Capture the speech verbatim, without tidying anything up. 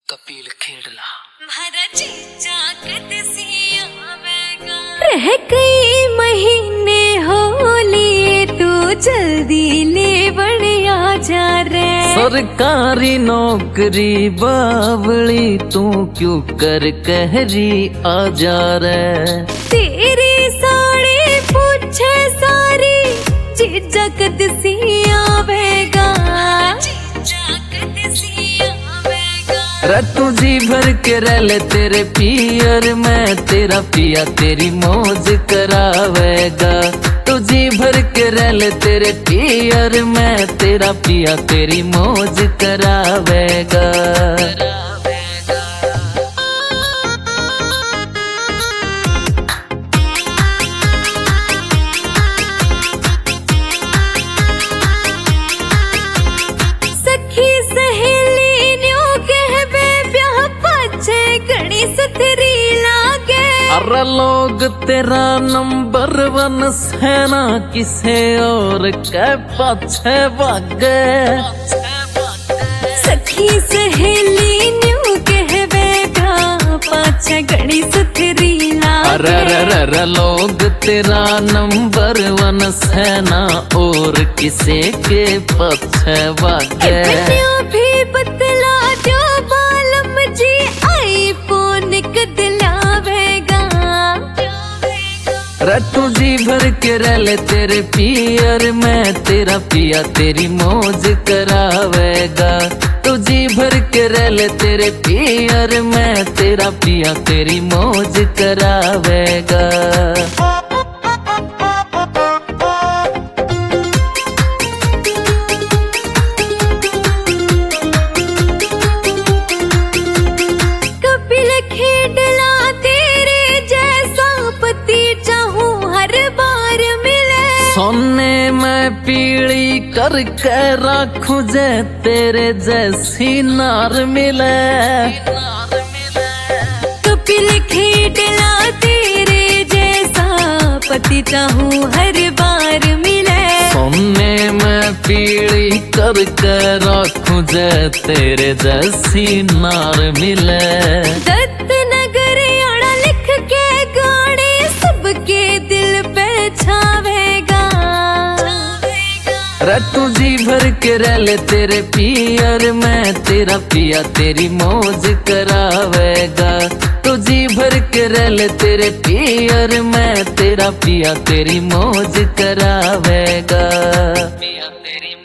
कपिल खेड़ला रह कई महीने होली तू जल्दी ले बढ़िया जा रे। सरकारी नौकरी बावली तू क्यों कर कहरी आ जा रे। तेरी साड़ी पूछे सारी जीजा कदसी आवेगा रे तुझी भर के रल तेरे पियर में तेरा पिया तेरी मौज करावेगा। तुझी भर के रल तेरे पियर में तेरा पिया तेरी मौज करावेगा। अरे लोग तेरा नंबर वन सेना किसे और के पाछे भागे। सखी सहेली न्यू कहवेगा पाछे गणी सुथरी लागे। अरे रे रे लोग तेरा नंबर वन सेना और किसे के पाछे भागे। भी बतला दो बालम जी आईफोन दिलावेगा। रे तुझी भर के रल तेरे पियर में तेरा पिया तेरी मौज करावेगा। तुझी भर के रल तेरे पियर में तेरा पिया तेरी मौज करावेगा। सोने में पीली करके रखूं जे तेरे जैसी नार मिले। कपिल खेड़ला तेरे जैसा पति चाहूं हर बार मिले। सोने में पीली करके रखूं जे तेरे जैसी नार मिले। दत्त नगर आड़ा लिख के गाने सबके दिल पे छावेगा। रे तुझी भर के रल तेरे पियर में तेरा पिया तेरी मौज करावेगा। तुझी भर के रल तेरे पियर में तेरा पिया तेरी मौज करावेगा। पिया तेरी